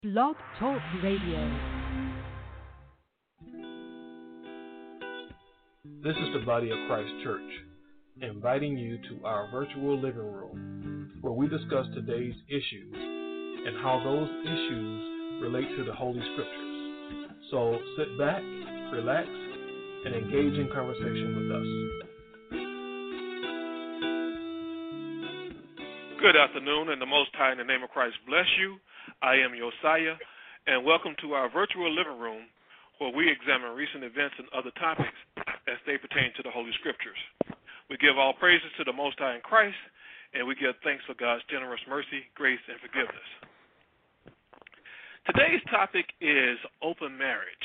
Blog Talk Radio. This is the Body of Christ Church, inviting you to our virtual living room, where we discuss today's issues and how those issues relate to the Holy Scriptures. So sit back, relax, and engage in conversation with us. Good afternoon, and the Most High in the name of Christ bless you. I am Josiah, and welcome to our virtual living room, where we examine recent events and other topics as they pertain to the Holy Scriptures. We give all praises to the Most High in Christ, and we give thanks for God's generous mercy, grace, and forgiveness. Today's topic is open marriage.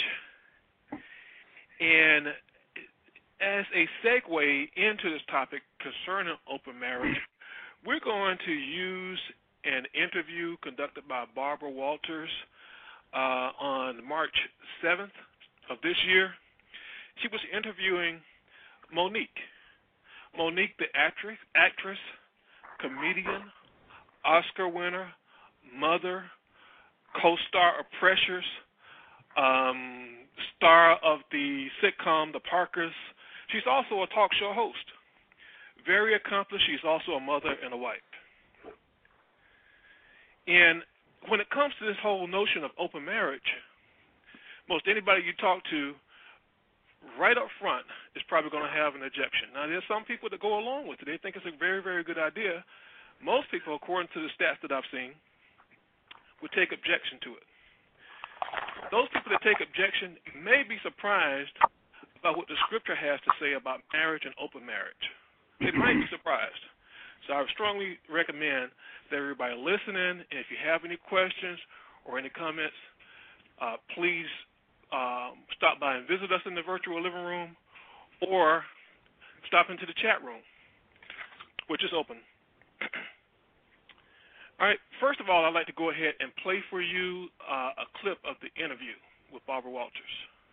And as a segue into this topic concerning open marriage, we're going to use an interview conducted by Barbara Walters on March 7th of this year. She was interviewing Monique, the actress, comedian, Oscar winner, mother, co-star of Precious, star of the sitcom The Parkers. She's also a talk show host. Very accomplished. She's also a mother and a wife. And when it comes to this whole notion of open marriage, most anybody you talk to right up front is probably going to have an objection. Now, there's some people that go along with it. They think it's a very, very good idea. Most people, according to the stats that I've seen, would take objection to it. Those people that take objection may be surprised about what the Scripture has to say about marriage and open marriage. They might be surprised. So I would strongly recommend that everybody listening, and if you have any questions or any comments, please stop by and visit us in the virtual living room or stop into the chat room, which is open. All right, first of all, I'd like to go ahead and play for you a clip of the interview with Barbara Walters.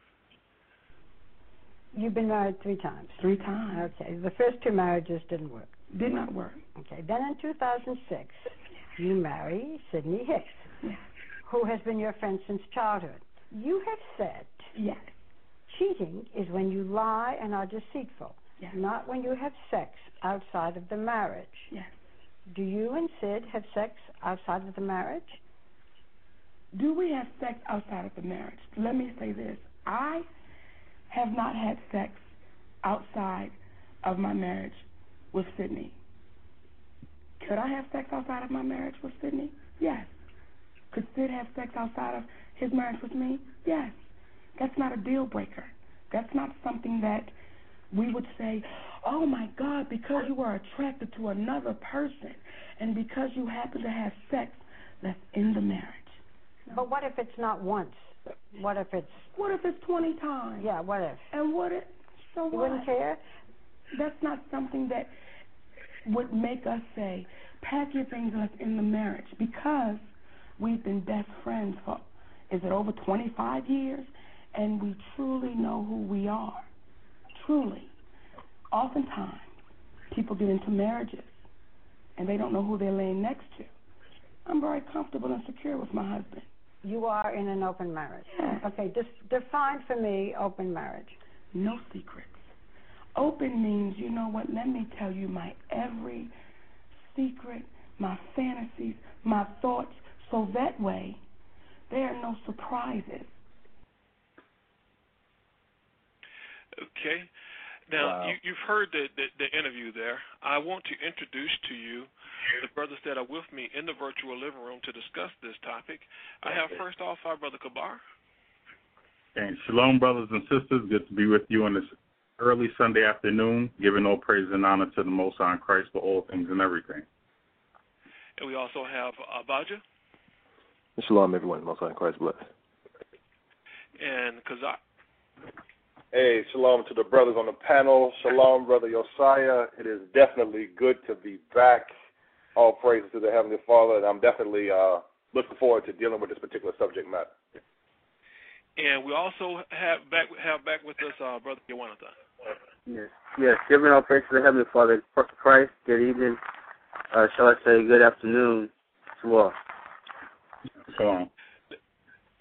You've been married 3 times. 3 times. Okay. The first 2 marriages didn't work. Did not work. Okay. Then in 2006, you marry Sidney Hicks, yes, who has been your friend since childhood. You have said yes, cheating is when you lie and are deceitful, yes, not when you have sex outside of the marriage. yes. Do you and Sid have sex outside of the marriage? Do we have sex outside of the marriage? Let me say this. I have not had sex outside of my marriage with Sidney. Could I have sex outside of my marriage with Sidney? Yes. Could Sid have sex outside of his marriage with me? Yes. That's not a deal breaker. That's not something that we would say, oh my God, because you are attracted to another person and because you happen to have sex, that's in the marriage. But what if it's not once? What if it's 20 times? Yeah, what if? And what if? So You what? wouldn't care? That's not something that would make us say, pack your things and let's end the marriage, because we've been best friends for, is it over 25 years? And we truly know who we are. Truly. Oftentimes, people get into marriages and they don't know who they're laying next to. I'm very comfortable and secure with my husband. You are in an open marriage. Yes. Okay, define for me open marriage. No secrets. Open means, you know what, let me tell you my every secret, my fantasies, my thoughts, so that way there are no surprises. Okay. Now, Wow. you've heard the interview there. I want to introduce to you the brothers that are with me in the virtual living room to discuss this topic. I have first off our brother Kabar. And shalom, brothers and sisters. Good to be with you on this early Sunday afternoon, giving all praise and honor to the Most High in Christ for all things and everything. And we also have Abaja. Shalom, everyone. Most High in Christ bless. And Kazak. Hey, shalom to the brothers on the panel. Shalom, Brother Josiah. It is definitely good to be back. All praises to the Heavenly Father, and I'm definitely looking forward to dealing with this particular subject matter. And we also have back with us Brother Yawanathan. Yes. Giving all praise to the Heavenly Father, Christ. Good evening. Shall I say good afternoon to all. Shalom.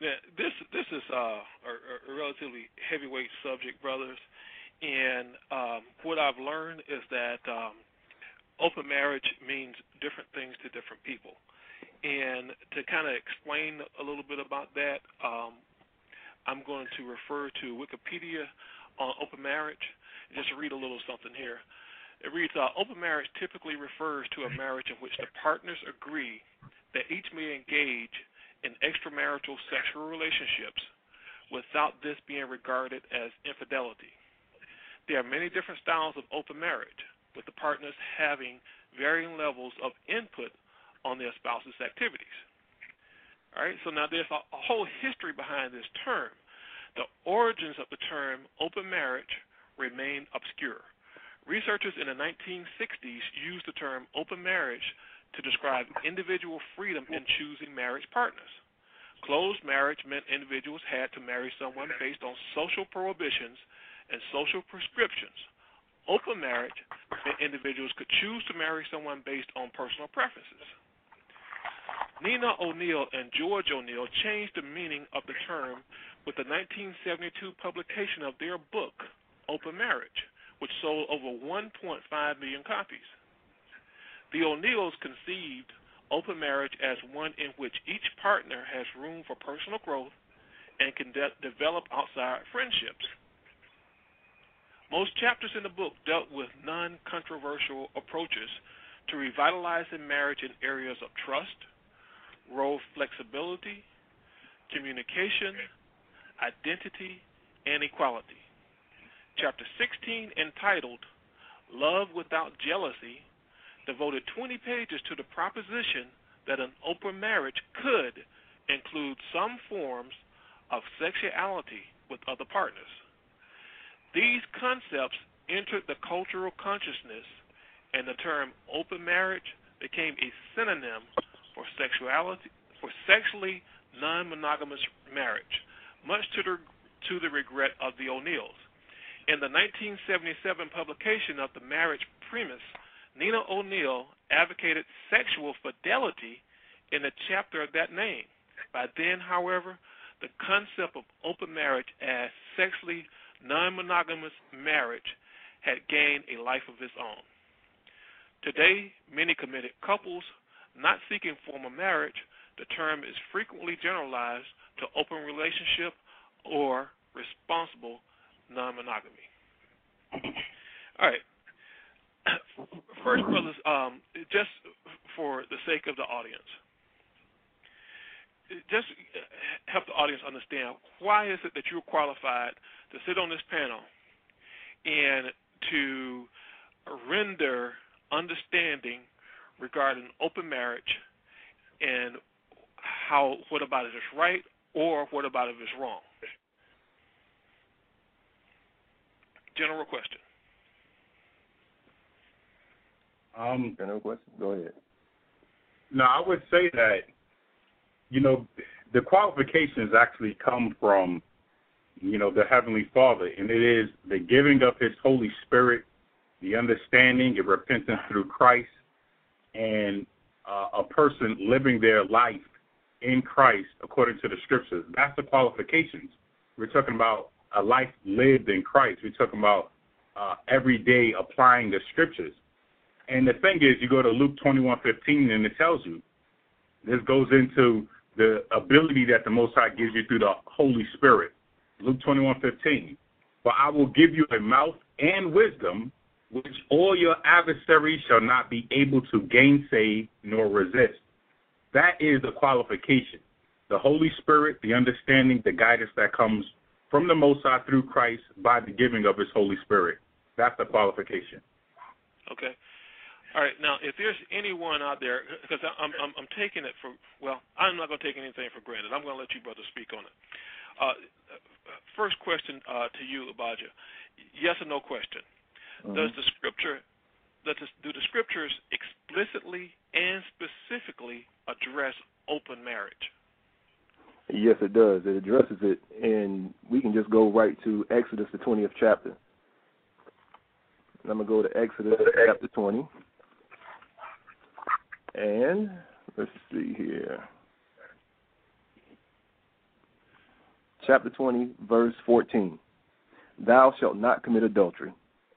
Now, this is a relatively heavyweight subject, brothers, and what I've learned is that open marriage means different things to different people. And to kind of explain a little bit about that, I'm going to refer to Wikipedia on open marriage. Just read a little something here. It reads, open marriage typically refers to a marriage in which the partners agree that each may engage in extramarital sexual relationships without this being regarded as infidelity. There are many different styles of open marriage, with the partners having varying levels of input on their spouse's activities. All right, so now there's a whole history behind this term. The origins of the term open marriage remain obscure. Researchers in the 1960s used the term open marriage to describe individual freedom in choosing marriage partners. Closed marriage meant individuals had to marry someone based on social prohibitions and social prescriptions. Open marriage meant individuals could choose to marry someone based on personal preferences. Nina O'Neill and George O'Neill changed the meaning of the term with the 1972 publication of their book, Open Marriage, which sold over 1.5 million copies. The O'Neills conceived open marriage as one in which each partner has room for personal growth and can develop outside friendships. Most chapters in the book dealt with non-controversial approaches to revitalizing marriage in areas of trust, role flexibility, communication, identity, and equality. Chapter 16, entitled Love Without Jealousy, devoted 20 pages to the proposition that an open marriage could include some forms of sexuality with other partners. These concepts entered the cultural consciousness, and the term open marriage became a synonym for sexually non-monogamous marriage, much to the regret of the O'Neills. In the 1977 publication of The Marriage Premise, Nina O'Neill advocated sexual fidelity in a chapter of that name. By then, however, the concept of open marriage as sexually non-monogamous marriage had gained a life of its own. Today, many committed couples not seeking formal marriage, the term is frequently generalized to open relationship or responsible non-monogamy. All right. First, brothers, just for the sake of the audience, just help the audience understand why is it that you're qualified to sit on this panel and to render understanding regarding open marriage and what about it is right or what about it is wrong. General question. General question? Go ahead. No, I would say that, the qualifications actually come from, the Heavenly Father, and it is the giving of His Holy Spirit, the understanding and repentance through Christ, and a person living their life in Christ according to the Scriptures. That's the qualifications. We're talking about a life lived in Christ. We're talking about every day applying the Scriptures. And the thing is, you go to Luke 21:15, and it tells you, this goes into the ability that the Most High gives you through the Holy Spirit. Luke 21:15, for I will give you a mouth and wisdom, which all your adversaries shall not be able to gainsay nor resist. That is the qualification. The Holy Spirit, the understanding, the guidance that comes from the Most High through Christ by the giving of His Holy Spirit. That's the qualification. Okay. All right. Now, if there's anyone out there, because I'm taking it for, I'm not going to take anything for granted. I'm going to let you brothers speak on it. First question to you, Abijah. Yes or no question. Mm-hmm. Do the scriptures explicitly and specifically address open marriage? Yes, it does. It addresses it, and we can just go right to Exodus, the 20th chapter. And I'm going to go to Exodus chapter 20. And let's see here. chapter 20, verse 14. Thou shalt not commit adultery.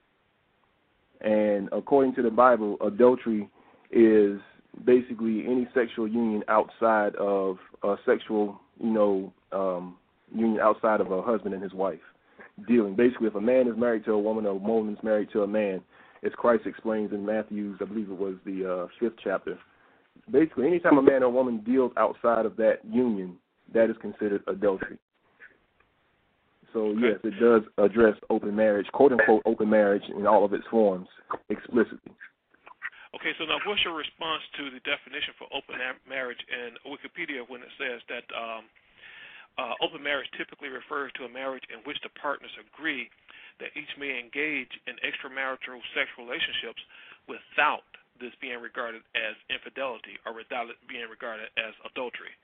And according to the Bible, adultery is basically any sexual union outside of a sexual, union outside of a husband and his wife. Basically, if a man is married to a woman or a woman is married to a man, as Christ explains in Matthew's, I believe it was the 5th chapter, basically anytime a man or a woman deals outside of that union, that is considered adultery. So, yes, it does address open marriage, quote-unquote open marriage in all of its forms explicitly. Okay, so now what's your response to the definition for open marriage in Wikipedia when it says that open marriage typically refers to a marriage in which the partners agree that each may engage in extramarital sexual relationships without this being regarded as infidelity or without it being regarded as adultery?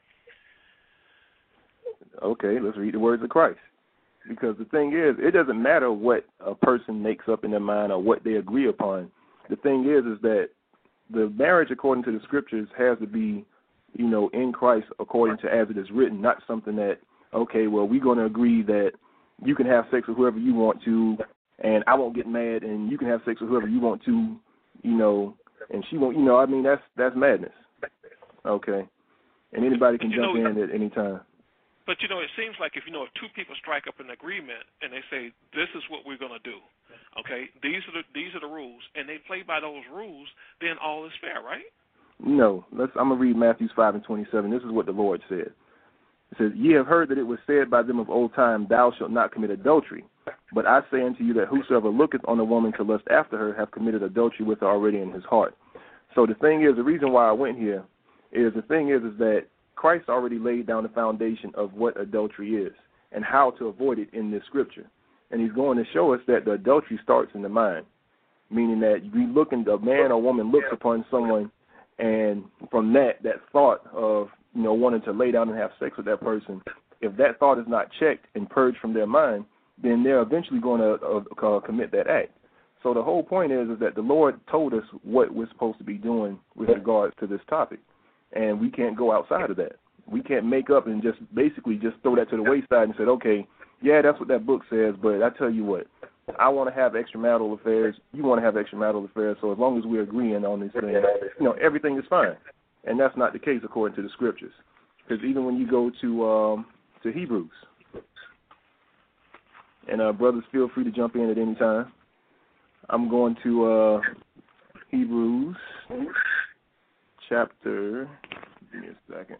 Okay, let's read the words of Christ. Because the thing is, it doesn't matter what a person makes up in their mind or what they agree upon. The thing is that the marriage, according to the scriptures, has to be, in Christ according to as it is written, not something that, okay, well, we're going to agree that you can have sex with whoever you want to, and I won't get mad, and you can have sex with whoever you want to, and she won't, that's madness. Okay. And anybody can jump in at any time. But, it seems like if two people strike up an agreement and they say, this is what we're going to do, okay, these are the rules, and they play by those rules, then all is fair, right? No. I'm going to read Matthew 5:27. This is what the Lord said. It says, Ye have heard that it was said by them of old time, Thou shalt not commit adultery. But I say unto you that whosoever looketh on a woman to lust after her hath committed adultery with her already in his heart. So the thing is, the reason why I went here is that Christ already laid down the foundation of what adultery is and how to avoid it in this scripture. And he's going to show us that the adultery starts in the mind, meaning that a man or woman looks upon someone, and from that thought of, wanting to lay down and have sex with that person, if that thought is not checked and purged from their mind, then they're eventually going to commit that act. So the whole point is that the Lord told us what we're supposed to be doing with regards to this topic. And we can't go outside of that. We can't make up and just throw that to the wayside and say, okay, yeah, that's what that book says, but I tell you what, I want to have extramarital affairs, you want to have extramarital affairs, so as long as we're agreeing on these things, everything is fine. And that's not the case according to the scriptures. Because even when you go to Hebrews, and brothers, feel free to jump in at any time. I'm going to Hebrews chapter, give me a second.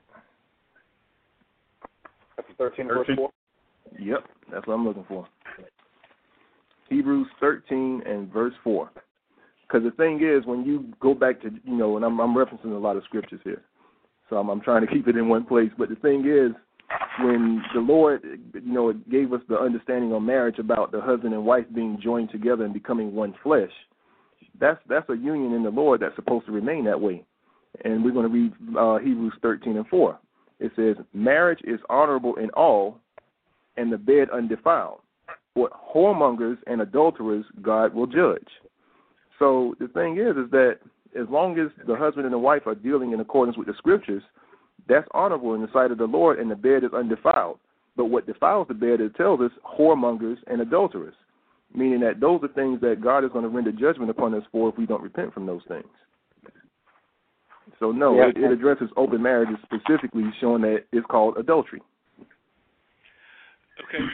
That's 13 verse 4? Yep, that's what I'm looking for. Hebrews 13 and verse 4. Because the thing is, when you go back to, and I'm referencing a lot of scriptures here, so I'm trying to keep it in one place, but the thing is, when the Lord, gave us the understanding on marriage about the husband and wife being joined together and becoming one flesh, that's a union in the Lord that's supposed to remain that way. And we're going to read Hebrews 13 and 4. It says, marriage is honorable in all, and the bed undefiled. But whoremongers and adulterers God will judge. So the thing is that as long as the husband and the wife are dealing in accordance with the scriptures, that's honorable in the sight of the Lord, and the bed is undefiled. But what defiles the bed, it tells us, whoremongers and adulterers, meaning that those are things that God is going to render judgment upon us for if we don't repent from those things. So, no, it addresses open marriages specifically, showing that it's called adultery. Okay.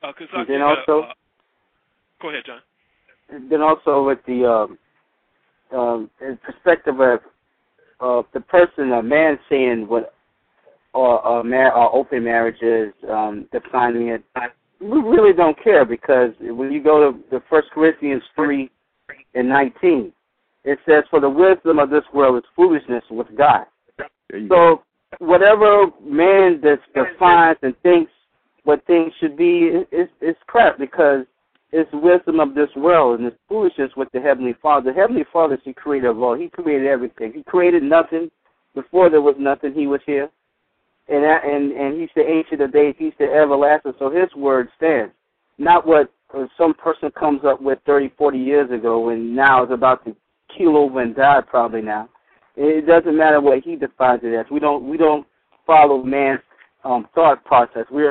Go ahead, John. Then also with the perspective of the person, a man saying what or open marriage is, defining it, we really don't care, because when you go to the 1 Corinthians 3 and 19, it says, for the wisdom of this world is foolishness with God. So whatever man defines and thinks what things should be, it's crap, because it's wisdom of this world and it's foolishness with the Heavenly Father. The Heavenly Father is the creator of all. He created everything. He created nothing. Before there was nothing, he was here. And he's the ancient of days. He's the everlasting. So his word stands. Not what some person comes up with 30, 40 years ago and now is about to keel over and die probably now. It doesn't matter what he defines it as. We don't follow man's thought process. We're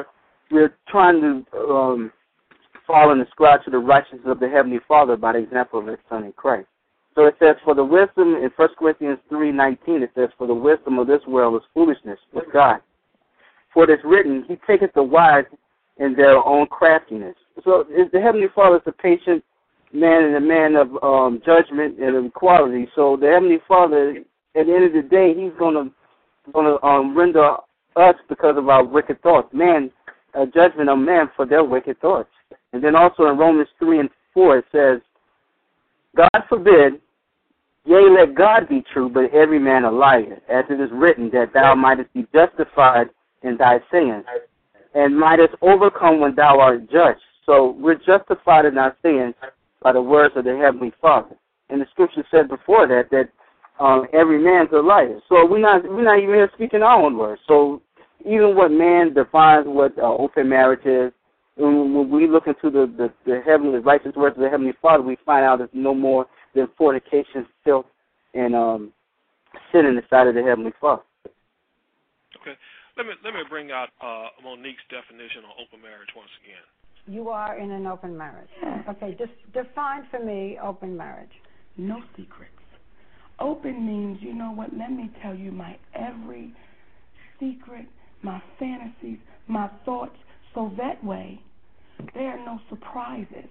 we're trying to follow and ascribe to the righteousness of the Heavenly Father by the example of His Son in Christ. So it says, for the wisdom, in 1 Corinthians 3:19, it says, for the wisdom of this world is foolishness with God. For it is written, He taketh the wise in their own craftiness. So the Heavenly Father is a patient man and a man of judgment and equality. So the Heavenly Father, at the end of the day, He's going to render us because of our wicked thoughts. Man, a judgment of man for their wicked thoughts. And then also in Romans 3:4, it says, God forbid, yea, let God be true, but every man a liar, as it is written, that thou mightest be justified in thy sins, and mightest overcome when thou art judged. So we're justified in our sins by the words of the Heavenly Father. And the scripture said before that every man's a liar. So we're not even here speaking our own words. So even what man defines what open marriage is, when we look into the heavenly righteous words of the Heavenly Father, we find out it's no more than fornication, filth, and sin in the sight of the Heavenly Father. Okay. Let me bring out Monique's definition on open marriage once again. You are in an open marriage. Okay, just define for me open marriage. No secrets. Open means, you know what, let me tell you my every secret, my fantasies, my thoughts, so that way there are no surprises.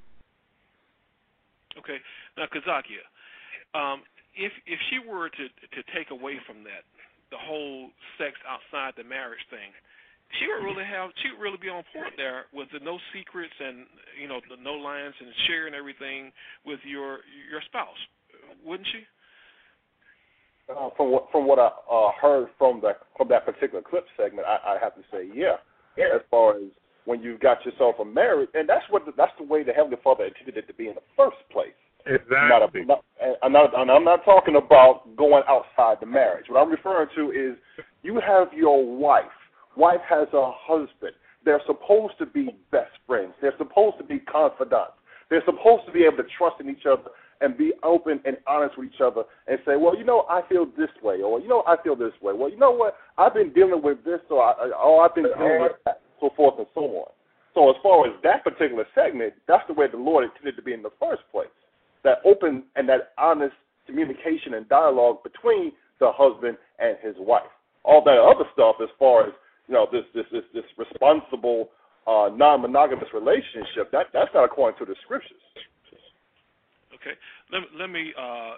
Okay. Now, Kazakia, if she were to take away from that, the whole sex outside the marriage thing, she would really be on point there with the no secrets and, you know, the no lines and sharing everything with your spouse, wouldn't she? From what I heard from that particular clip segment, I have to say, yeah. As far as when you've got yourself a marriage, and that's the way the Heavenly Father intended it to be in the first place. Exactly. I'm not talking about going outside the marriage. What I'm referring to is you have your wife. Wife has a husband. They're supposed to be best friends. They're supposed to be confidants. They're supposed to be able to trust in each other and be open and honest with each other and say, well, you know, I feel this way, or, you know, I feel this way. Well, you know what? I've been dealing with this, or I've been dealing with that, so forth and so on. So as far as that particular segment, that's the way the Lord intended to be in the first place, that open and that honest communication and dialogue between the husband and his wife. All that other stuff as far as, you know, this responsible, non-monogamous relationship, that's not according to the scriptures. Okay. Let me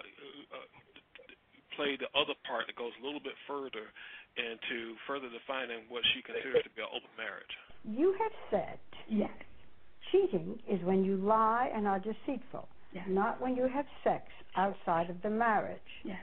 play the other part that goes a little bit further into further defining what she considers to be an open marriage. You have said, yes, cheating is when you lie and are deceitful, yes, not when you have sex outside of the marriage. yes.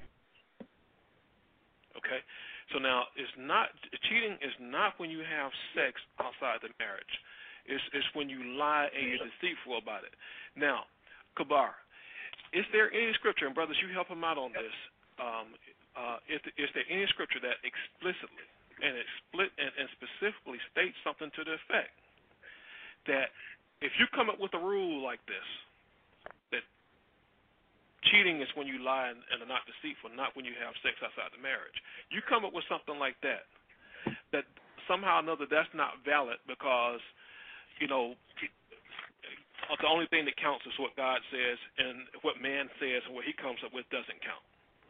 Okay. So now, cheating is not when you have sex outside the marriage. It's when you lie and you're deceitful about it. Now, Kabar, is there any scripture, and brothers, you help him out on this, is there any scripture that explicitly and specifically states something to the effect that if you come up with a rule like this, that cheating is when you lie and are not deceitful, not when you have sex outside the marriage, you come up with something like that, that somehow or another that's not valid because, you know, the only thing that counts is what God says, and what man says and what he comes up with doesn't count.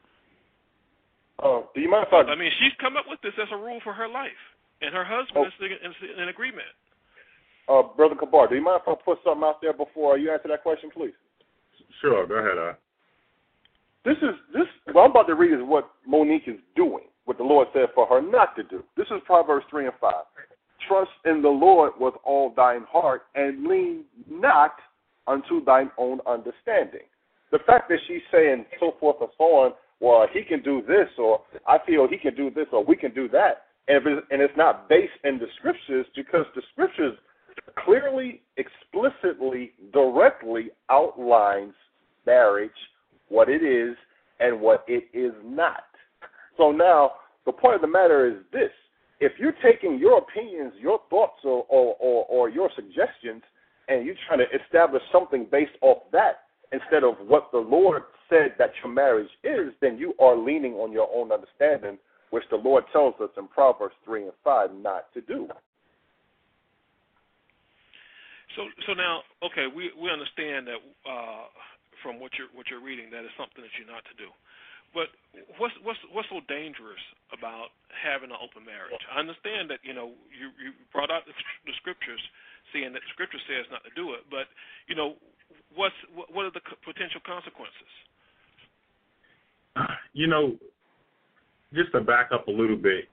Do you mind if I mean, she's come up with this as a rule for her life, and her husband is in agreement. Brother Kabar, do you mind if I put something out there before you answer that question, please? Sure, go ahead. What I'm about to read is what Monique is doing, what the Lord said for her not to do. This is Proverbs 3:5. Trust in the Lord with all thine heart, and lean not unto thine own understanding. The fact that she's saying so forth and so on, well, he can do this, or I feel he can do this, or we can do that, and it's not based in the scriptures, because the scriptures clearly, explicitly, directly outlines marriage, what it is, and what it is not. So now, the point of the matter is this. If you're taking your opinions, your thoughts, or your suggestions, and you're trying to establish something based off that instead of what the Lord said that your marriage is, then you are leaning on your own understanding, which the Lord tells us in Proverbs 3:5 not to do. So now, okay, we understand that from what you're reading, that is something that you're not to do. But what's so dangerous about having an open marriage? I understand that you brought out the scriptures, saying that the scripture says not to do it. But what are the potential consequences? Just to back up a little bit,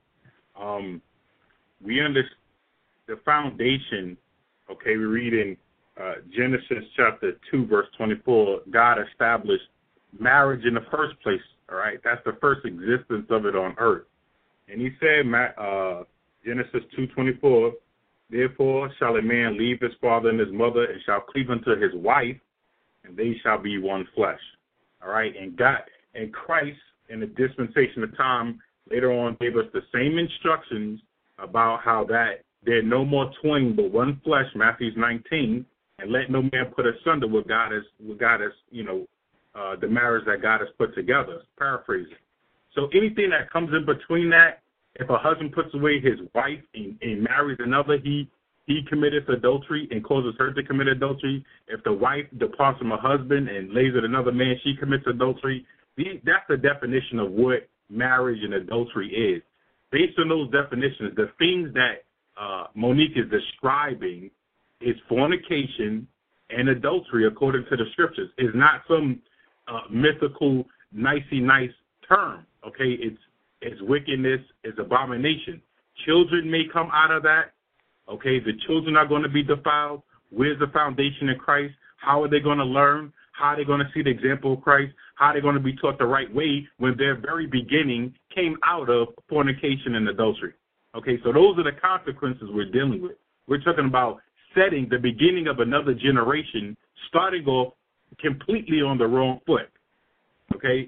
we understand the foundation. Okay, we read in Genesis chapter 2, verse 24. God established marriage in the first place. All right, that's the first existence of it on earth. And he said, Genesis 2:24, therefore shall a man leave his father and his mother and shall cleave unto his wife, and they shall be one flesh. All right, and God and Christ in the dispensation of time later on gave us the same instructions about how that there no more twain but one flesh, Matthew 19, and let no man put asunder what God has the marriage that God has put together, paraphrasing. So anything that comes in between that, if a husband puts away his wife and marries another, he committed adultery and causes her to commit adultery. If the wife departs from her husband and lays with another man, she commits adultery. That's the definition of what marriage and adultery is. Based on those definitions, the things that Monique is describing is fornication and adultery according to the scriptures. It's not some mythical, nicey nice term. Okay, it's wickedness, it's abomination. Children may come out of that. Okay, the children are going to be defiled. Where's the foundation in Christ? How are they going to learn? How are they going to see the example of Christ? How are they going to be taught the right way when their very beginning came out of fornication and adultery? Okay, so those are the consequences we're dealing with. We're talking about setting the beginning of another generation, starting off completely on the wrong foot. Okay?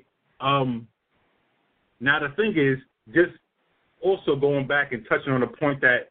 Now, the thing is, just also going back and touching on a point that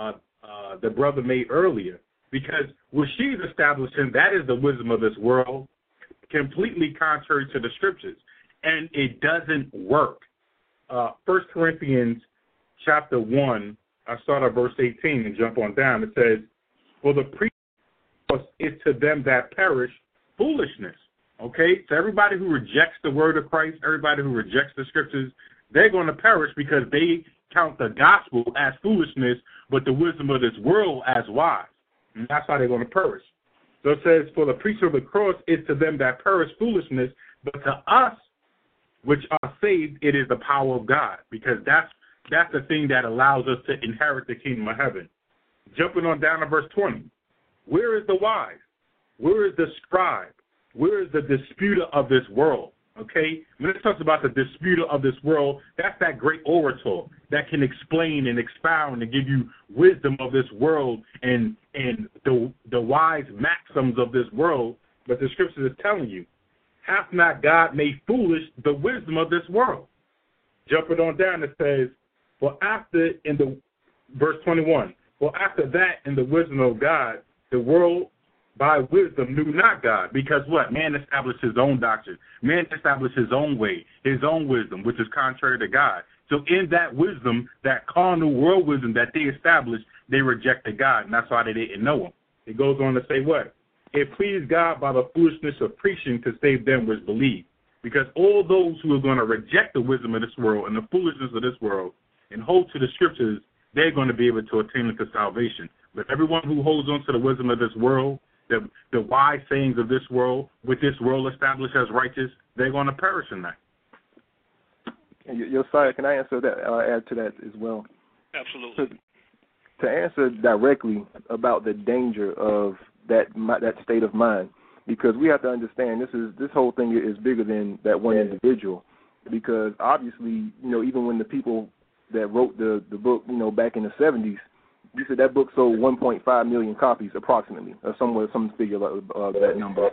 the brother made earlier, because what she's establishing, that is the wisdom of this world, completely contrary to the scriptures, and it doesn't work. 1 Corinthians chapter 1, I start at verse 18 and jump on down. It says, for the preaching is to them that perish foolishness. Okay, so everybody who rejects the word of Christ, everybody who rejects the scriptures, they're going to perish because they count the gospel as foolishness, but the wisdom of this world as wise. And that's how they're going to perish. So it says, for the preaching of the cross is to them that perish foolishness, but to us which are saved, it is the power of God, because that's the thing that allows us to inherit the kingdom of heaven. Jumping on down to verse 20. Where is the wise? Where is the scribe? Where is the disputer of this world? Okay? When it talks about the disputer of this world, that's that great orator that can explain and expound and give you wisdom of this world and the wise maxims of this world. But the scripture is telling you, hath not God made foolish the wisdom of this world? Jumping on down, it says, for after, in the verse 21, for after that, in the wisdom of God, the world by wisdom knew not God. Because what? Man established his own doctrine. Man established his own way, his own wisdom, which is contrary to God. So in that wisdom, that carnal world wisdom that they established, they rejected God, and that's why they didn't know him. It goes on to say what? It pleased God by the foolishness of preaching to save them which believe. Because all those who are going to reject the wisdom of this world and the foolishness of this world and hold to the scriptures, they're going to be able to attain to salvation. But everyone who holds on to the wisdom of this world, the wise sayings of this world, with this world established as righteous, they're going to perish in that. Josiah, can I answer that? Add to that as well. Absolutely. To answer directly about the danger of that state of mind, because we have to understand this whole thing is bigger than that one individual. Because obviously, even when the people that wrote the book, back in the 70s, you said that book sold 1.5 million copies approximately, or some figure of that number.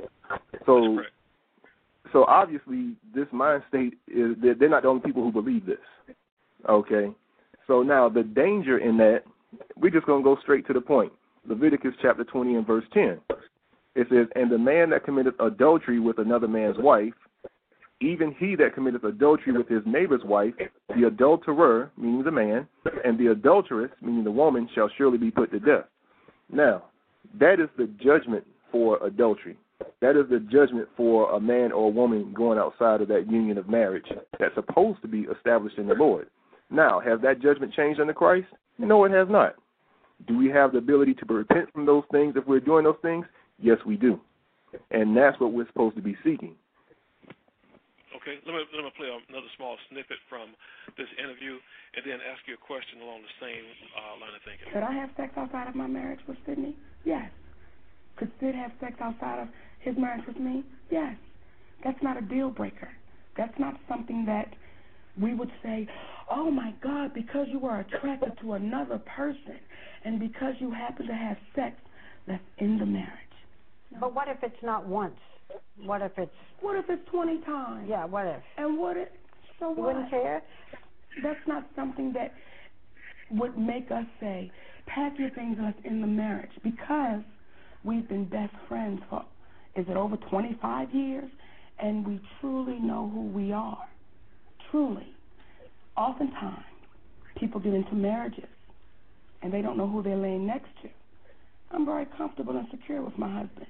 So obviously, this mind state is they're not the only people who believe this. Okay, so now the danger in that, we're just going to go straight to the point. Leviticus chapter 20 and verse 10. It says, and the man that committeth adultery with another man's wife, even he that committeth adultery with his neighbor's wife, the adulterer, meaning the man, and the adulteress, meaning the woman, shall surely be put to death. Now, that is the judgment for adultery. That is the judgment for a man or a woman going outside of that union of marriage that's supposed to be established in the Lord. Now, has that judgment changed under Christ? No, it has not. Do we have the ability to repent from those things if we're doing those things? Yes, we do. And that's what we're supposed to be seeking. Okay, let me play another small snippet from this interview and then ask you a question along the same line of thinking. Could I have sex outside of my marriage with Sidney? Yes. Could Sid have sex outside of his marriage with me? Yes. That's not a deal breaker. That's not something that we would say, oh my God, because you are attracted to another person and because you happen to have sex, that's in the marriage. But what if it's not once? What if it's 20 times? Yeah, what if? And what if? So what? You wouldn't care? That's not something that would make us say, pack your things and let's end the marriage, because we've been best friends for, is it over 25 years? And we truly know who we are. Truly. Oftentimes, people get into marriages and they don't know who they're laying next to. I'm very comfortable and secure with my husband.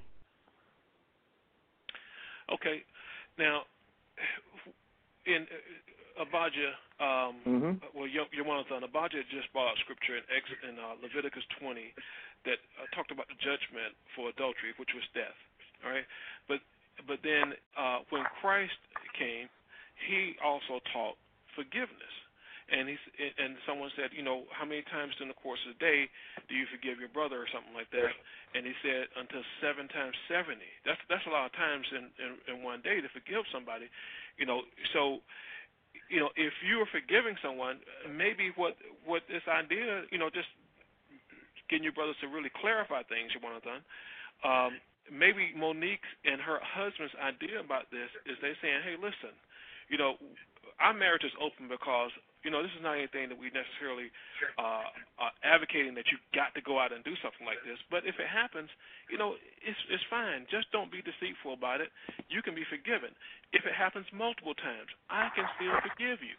Okay. Now, in Abijah, well, Yonathan, Abijah just brought out scripture in Leviticus 20 that talked about the judgment for adultery, which was death. All right, but then when Christ came, he also taught forgiveness. And someone said, how many times during the course of the day do you forgive your brother or something like that? And he said until 7 times 70. That's a lot of times in one day to forgive somebody. So if you are forgiving someone, maybe what this idea, just getting your brothers to really clarify things, Jonathan. Maybe Monique and her husband's idea about this is they saying, hey, listen, our marriage is open because this is not anything that we necessarily are advocating that you got to go out and do something like this. But if it happens, it's fine. Just don't be deceitful about it. You can be forgiven. If it happens multiple times, I can still forgive you.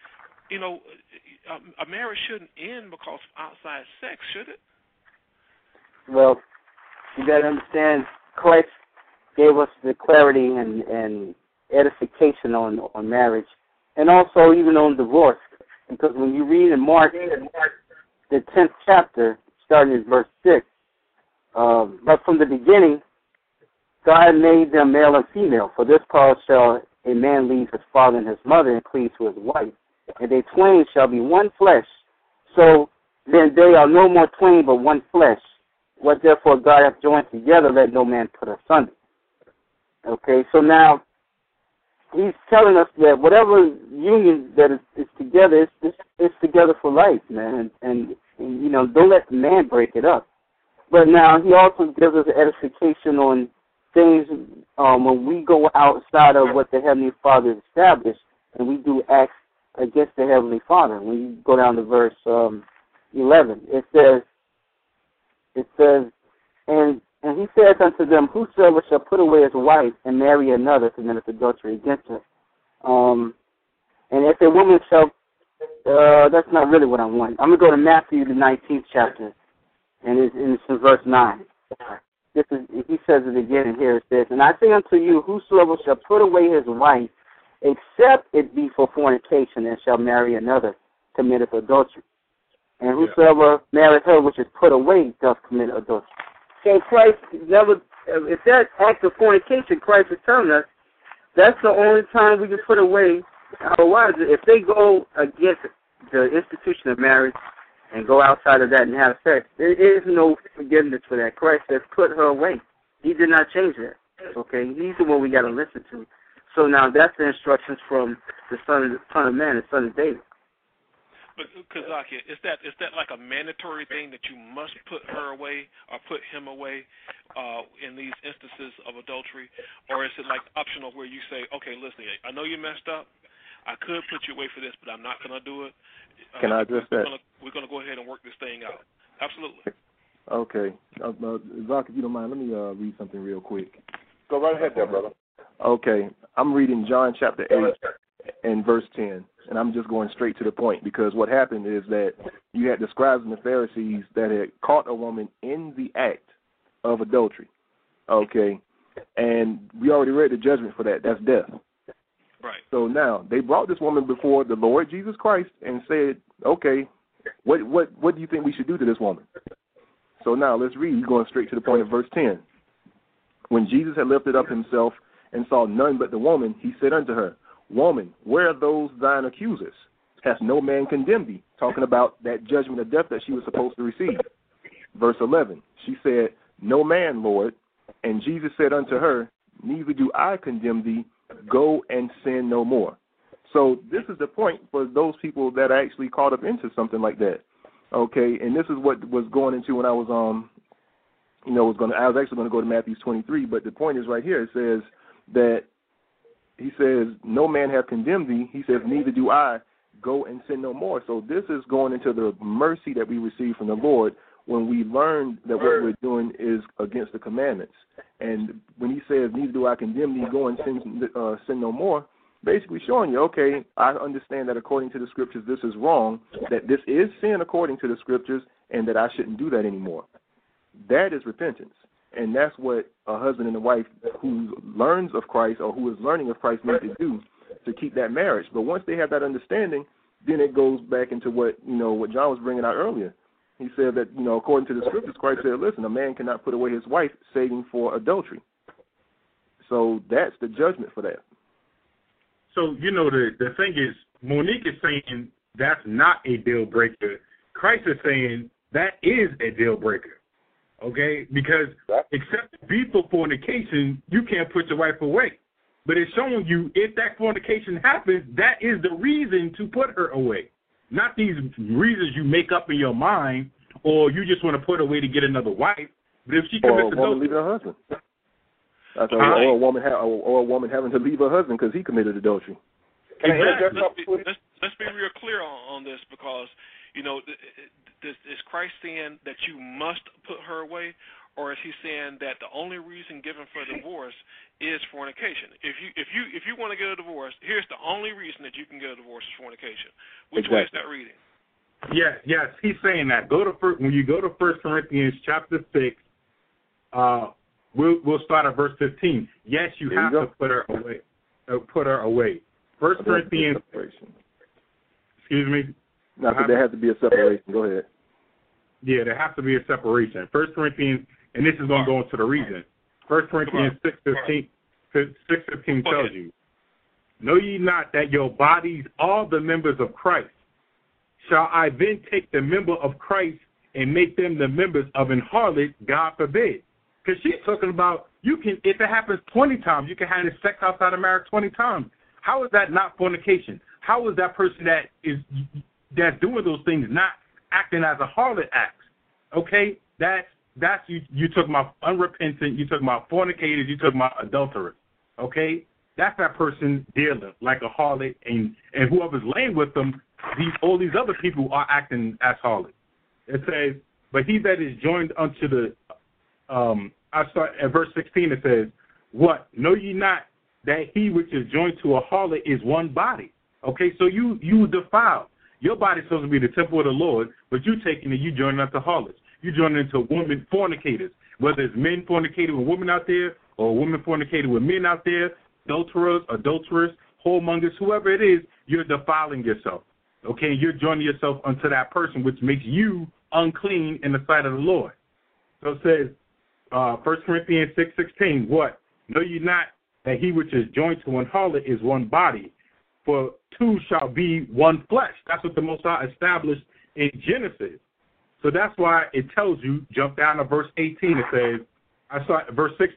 A marriage shouldn't end because of outside sex, should it? Well, you got to understand, Christ gave us the clarity and edification on marriage, and also even on divorce. Because when you read in Mark, the 10th chapter, starting in verse 6, but from the beginning, God made them male and female. For this cause shall a man leave his father and his mother and cleave to his wife, and they twain shall be one flesh. So then they are no more twain but one flesh. What therefore God hath joined together, let no man put asunder. Okay, so now he's telling us that whatever union that is together, it's together for life, man. And don't let the man break it up. But now he also gives us edification on things when we go outside of what the Heavenly Father has established, and we do acts against the Heavenly Father. When you go down to verse 11, it says, and he saith unto them, whosoever shall put away his wife and marry another committeth adultery against her. And if a woman shall, that's not really what I want. I'm going to go to Matthew, the 19th chapter, and it's in verse 9. He says it again, and here it says, and I say unto you, whosoever shall put away his wife, except it be for fornication, and shall marry another, committeth adultery. And whosoever marrieth her which is put away doth commit adultery. So Christ never, if that act of fornication, Christ is telling us, that's the only time we can put away our wives. If they go against the institution of marriage and go outside of that and have sex, there is no forgiveness for that. Christ has put her away. He did not change that. Okay, he's the one we got to listen to. So now that's the instructions from the Son of Man, the Son of David. But Kazaki, is that like a mandatory thing that you must put her away or put him away in these instances of adultery, or is it like optional where you say, okay, listen, I know you messed up, I could put you away for this, but I'm not going to do it. Can I address that? We're going to go ahead and work this thing out. Absolutely. Okay, Zach, if you don't mind, let me read something real quick. Go right ahead there, brother. Okay, I'm reading John chapter 8 and verse 10. And I'm just going straight to the point, because what happened is that you had the scribes and the Pharisees that had caught a woman in the act of adultery. Okay, and we already read the judgment for that. That's death. Right. So now they brought this woman before the Lord Jesus Christ and said, okay, what do you think we should do to this woman? So now let's read, going straight to the point of verse 10. When Jesus had lifted up himself and saw none but the woman, he said unto her, Woman, where are those thine accusers? Hath no man condemned thee? Talking about that judgment of death that she was supposed to receive. Verse 11, she said, No man, Lord. And Jesus said unto her, Neither do I condemn thee. Go and sin no more. So this is the point for those people that are actually caught up into something like that. Okay, and this is what was going into when I was I was actually going to go to Matthew 23, but the point is right here. It says that he says, No man hath condemned thee. He says, Neither do I. Go and sin no more. So this is going into the mercy that we receive from the Lord when we learn that what we're doing is against the commandments. And when he says, Neither do I condemn thee, go and sin no more, basically showing you, okay, I understand that according to the scriptures this is wrong, that this is sin according to the scriptures, and that I shouldn't do that anymore. That is repentance. And that's what a husband and a wife who learns of Christ or who is learning of Christ need to do to keep that marriage. But once they have that understanding, then it goes back into what John was bringing out earlier. He said that, according to the scriptures, Christ said, listen, a man cannot put away his wife, saving for adultery. So that's the judgment for that. So, the thing is, Monique is saying that's not a deal breaker. Christ is saying that is a deal breaker. Okay? Because except to be for fornication, you can't put your wife away. But it's showing you if that fornication happens, that is the reason to put her away. Not these reasons you make up in your mind, or you just want to put her away to get another wife. But if she commits adultery, leaving her husband, or a woman having to leave her husband because he committed adultery. Let's be real clear on this, because is Christ saying that you must put her away, or is he saying that the only reason given for divorce is fornication? If you want to get a divorce, here's the only reason that you can get a divorce is fornication. Which way is that reading? Yes, he's saying that. When you go to 1 Corinthians chapter 6, we'll start at verse 15. Yes, you have to put her away. 1 Corinthians. Excuse me. No, there has to be a separation. Go ahead. Yeah, there has to be a separation. 1 Corinthians, and this is going to go into the reason. 1 Corinthians 6:15 tells you, Know ye not that your bodies are the members of Christ? Shall I then take the member of Christ and make them the members of an harlot? God forbid. Because she's talking about, if it happens 20 times, you can have sex outside of marriage 20 times. How is that not fornication? How is that person that's doing those things not acting as a harlot acts? Okay, that's you talking about unrepentant, you talking about fornicators, you talking about adulterers. Okay, that's that person dealing like a harlot, and whoever's laying with them, all these other people are acting as harlots. It says, but he that is joined unto the, I start at verse 16. It says, what? Know ye not that he which is joined to a harlot is one body? Okay, so you defile. Your body's supposed to be the temple of the Lord, but you taking it, you joining up to harlots. You joining into women fornicators, whether it's men fornicating with women out there or women fornicating with men out there, adulterers, whoremongers, whoever it is, you're defiling yourself. Okay, you're joining yourself unto that person, which makes you unclean in the sight of the Lord. So it says, 1 Corinthians 6:16, what? Know ye not that he which is joined to an harlot is one body? For two shall be one flesh. That's what the Most High established in Genesis. So that's why it tells you, jump down to verse 18, it says,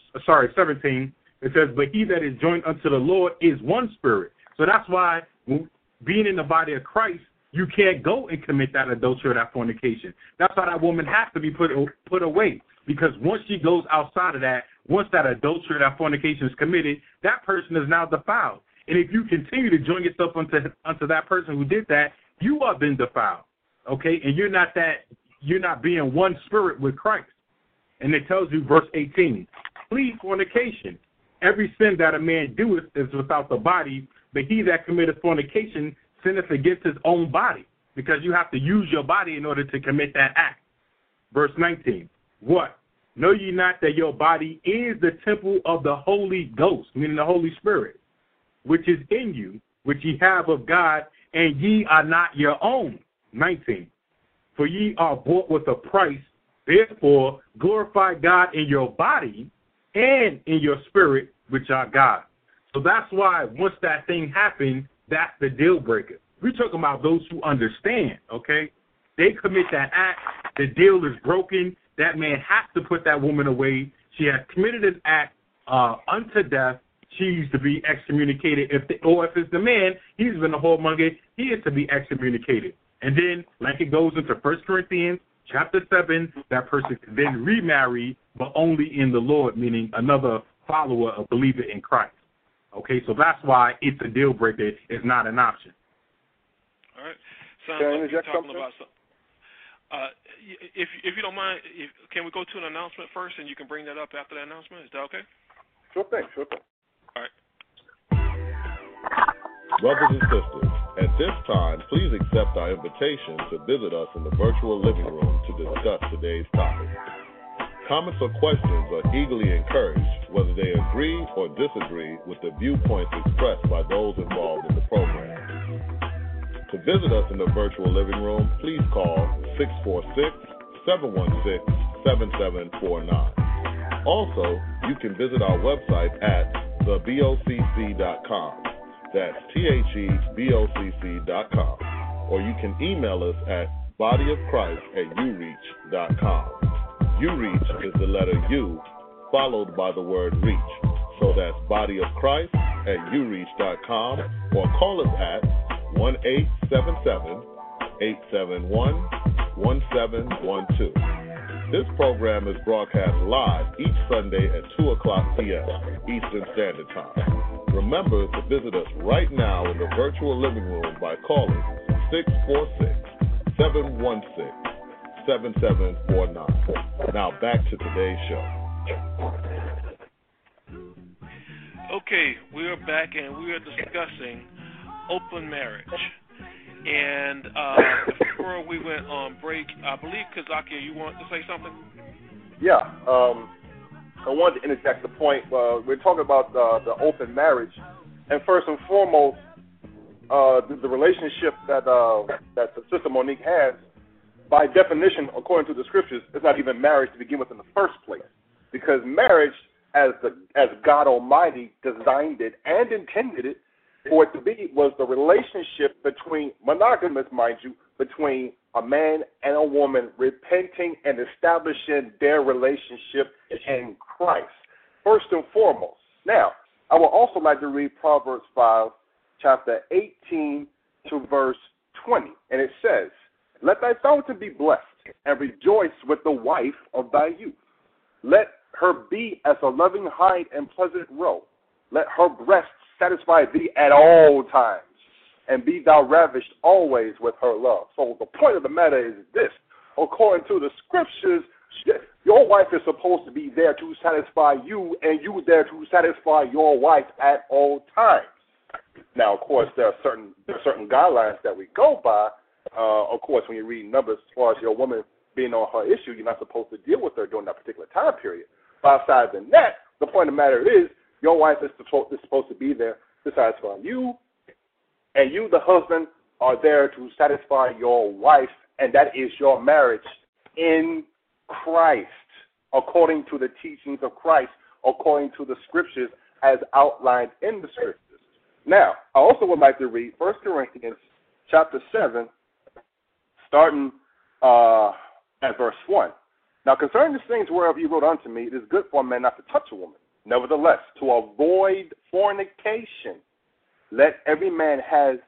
17, it says, but he that is joined unto the Lord is one spirit. So that's why, being in the body of Christ, you can't go and commit that adultery or that fornication. That's why that woman has to be put away. Because once she goes outside of that, once that adultery or that fornication is committed, that person is now defiled. And if you continue to join yourself unto that person who did that, you are then defiled. Okay? And you're not being one spirit with Christ. And it tells you, verse 18, flee fornication. Every sin that a man doeth is without the body, but he that committeth fornication sinneth against his own body, because you have to use your body in order to commit that act. Verse 19, what? Know ye not that your body is the temple of the Holy Ghost, meaning the Holy Spirit, which is in you, which ye have of God, and ye are not your own. 19. For ye are bought with a price. Therefore, glorify God in your body and in your spirit, which are God. So that's why once that thing happened, that's the deal breaker. We're talking about those who understand, okay? They commit that act. The deal is broken. That man has to put that woman away. She has committed an act unto death. She is to be excommunicated. If it's the man, he's been a whoremonger, he is to be excommunicated. And then, like it goes into 1 Corinthians chapter 7, that person can then remarry, but only in the Lord, meaning another follower, a believer in Christ. Okay, so that's why it's a deal breaker. It's not an option. All right. Sounds like you're talking about something. If you don't mind, can we go to an announcement first, and you can bring that up after the announcement? Is that okay? Sure thing. All right. Brothers and sisters, at this time, please accept our invitation to visit us in the virtual living room to discuss today's topic. Comments or questions are eagerly encouraged, whether they agree or disagree with the viewpoints expressed by those involved in the program. To visit us in the virtual living room, please call 646-716-7749. Also, you can visit our website at thebocc.com. That's thebocc.com. Or you can email us at bodyofchrist@ureach.com. UReach is the letter U followed by the word reach. So that's bodyofchrist@ureach.com, or call us at 1-877-871-1712. This program is broadcast live each Sunday at 2 o'clock p.m. Eastern Standard Time. Remember to visit us right now in the virtual living room by calling 646-716-7749. Now back to today's show. Okay, we are back and we are discussing open marriage. And before we went on break, I believe, Kazaki, you want to say something? Yeah. I wanted to interject the point. We're talking about the open marriage. And first and foremost, the relationship that the Sister Monique has, by definition, according to the scriptures, is not even marriage to begin with in the first place. Because marriage, as God Almighty designed it and intended it for it to be, was the relationship between, monogamous, mind you, between a man and a woman repenting and establishing their relationship in Christ, first and foremost. Now, I would also like to read Proverbs 5, chapter 18 to verse 20. And it says, "Let thy fountain be blessed, and rejoice with the wife of thy youth. Let her be as a loving hind and pleasant roe. Let her breasts satisfy thee at all times, and be thou ravished always with her love." So the point of the matter is this. According to the scriptures, your wife is supposed to be there to satisfy you, and you there to satisfy your wife at all times. Now, of course, there are certain guidelines that we go by. Of course, when you read Numbers, as far as your woman being on her issue, you're not supposed to deal with her during that particular time period. But aside from that, the point of the matter is, your wife is supposed to be there to satisfy you, and you, the husband, are there to satisfy your wife, and that is your marriage in Christ, according to the teachings of Christ, according to the scriptures as outlined in the scriptures. Now, I also would like to read 1 Corinthians chapter 7, starting at verse 1. "Now concerning these things whereof you wrote unto me, it is good for a man not to touch a woman. Nevertheless, to avoid fornication, let every man have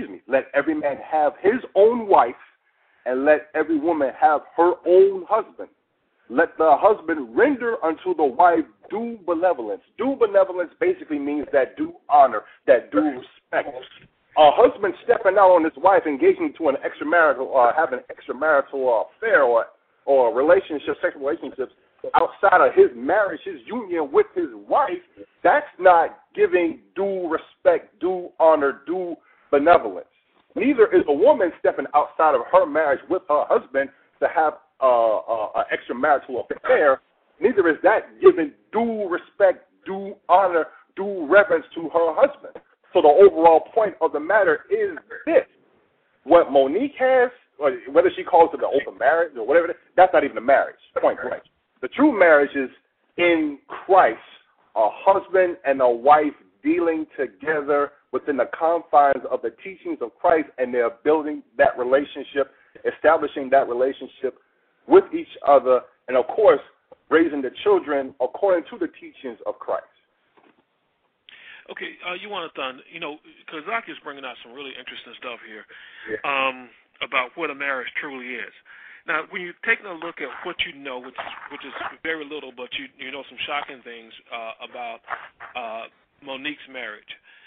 his own wife, and let every woman have her own husband. Let the husband render unto the wife due benevolence." Due benevolence basically means that due honor, that due respect. A husband stepping out on his wife, engaging to an extramarital or having an extramarital affair or relationship, sexual relationships outside of his marriage, his union with his wife, that's not giving due respect, due honor, due benevolence. Neither is a woman stepping outside of her marriage with her husband to have an extramarital affair neither is that giving due respect, due honor, due reverence to her husband. So the overall point of the matter is this. What Monique has, or whether she calls it an open marriage or whatever, that's not even a marriage, point blank. The true marriage is in Christ, a husband and a wife dealing together within the confines of the teachings of Christ, and they're building that relationship, establishing that relationship with each other, and of course, raising the children according to the teachings of Christ. Okay, Jonathan, Kazak is bringing out some really interesting stuff here about what a marriage truly is. Now, when you're taking a look at what you know, which is very little, but you know some shocking things about Monique's marriage,